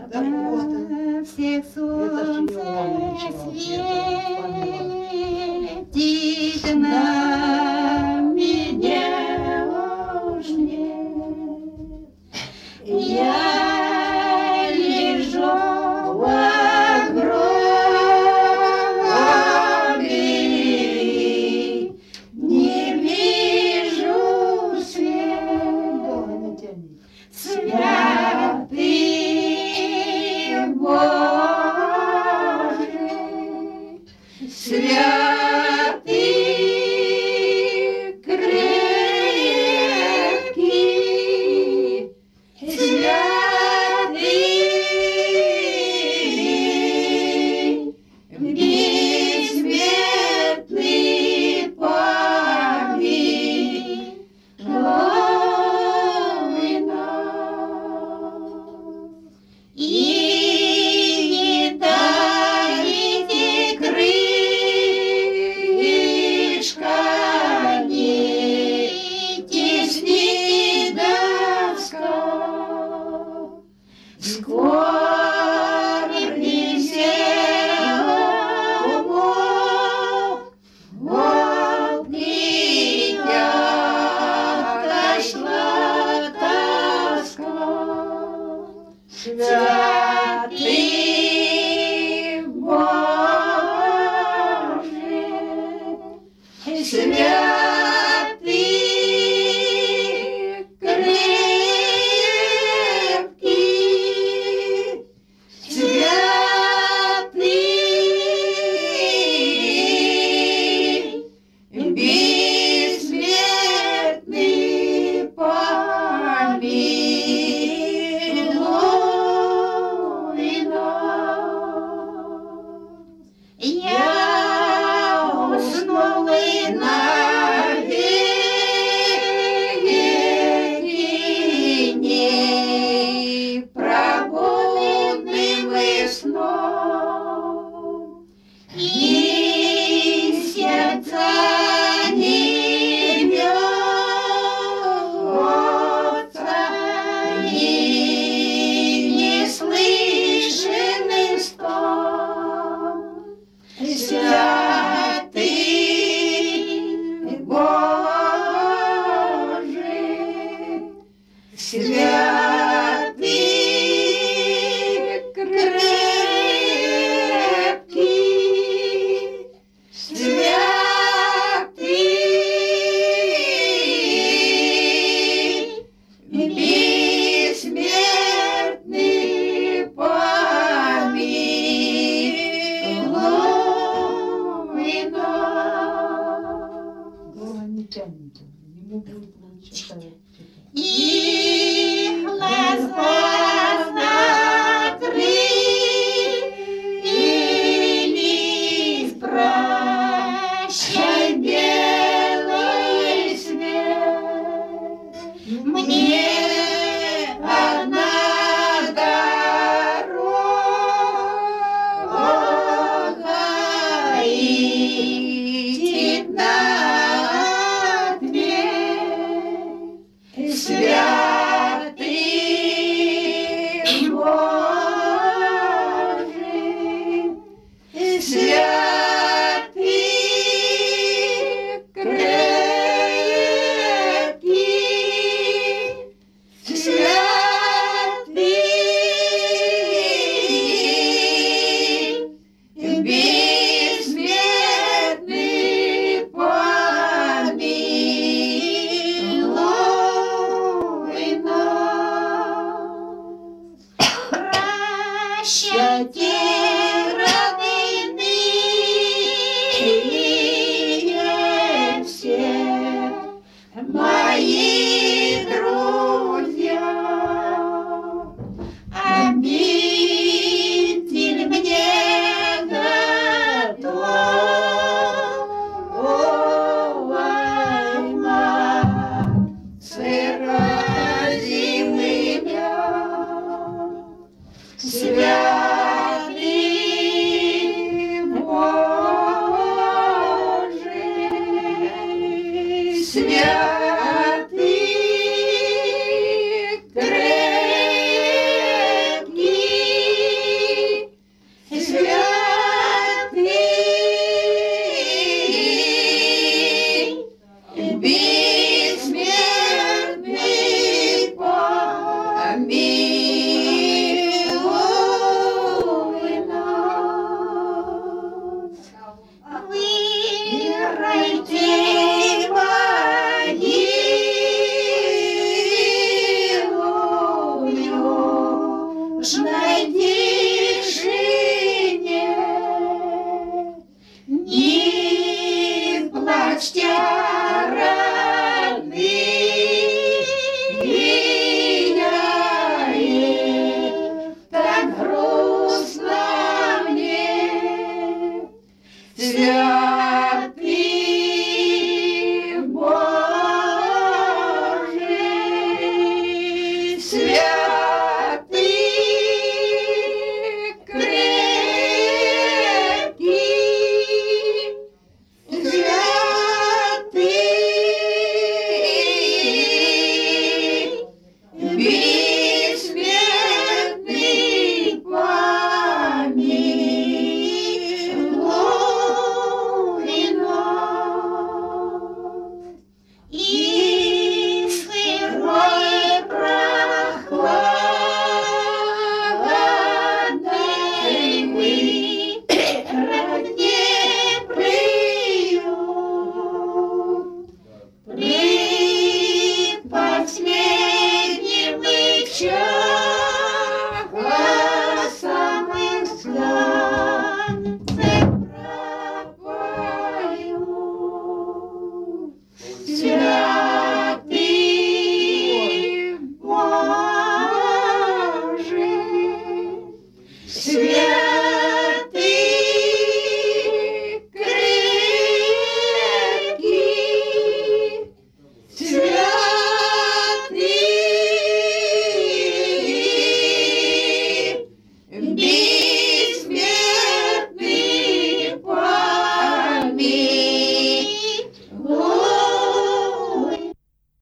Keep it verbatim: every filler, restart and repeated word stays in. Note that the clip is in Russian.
всех солнце светит, на меня уж нет. Я лежу в гробе, не вижу свет, святый Божий, святый крепкий, святый бессмертный помилуй нас. И не дайте крышка, не тесни доска, скорби всему волнения отошла тоска. Святый Божий, святый крепкий, святый бессмертный помилуй нас. Я уснул и навеки не пробудным и сном, и сердца не бьется, и не слышен стон. Святый Божий, святый крепкий, святый бессмертный помилуй нас. Не тянет, не могу читать. И глаза закрылись, прощай, белый свет. Мне одна дорога идти на ответ. Святый Божий, святый крепкий, святый бессмертный помилуй нас. Прощайте, родные все мои друзья, обитель мне готовой, мать, сырозимый мяг. Святый Божий, святый, て крепкий, くれ святый, き бессмертный き помилуй нас. き И темной тишине, не плачьте, родные, так грустно мне. Святый Божий, святый крепкий, святый бессмертный, помилуй нас. И сырой прохладной мы родне приют, при последнем часах станций пропою. Святый Божий, святый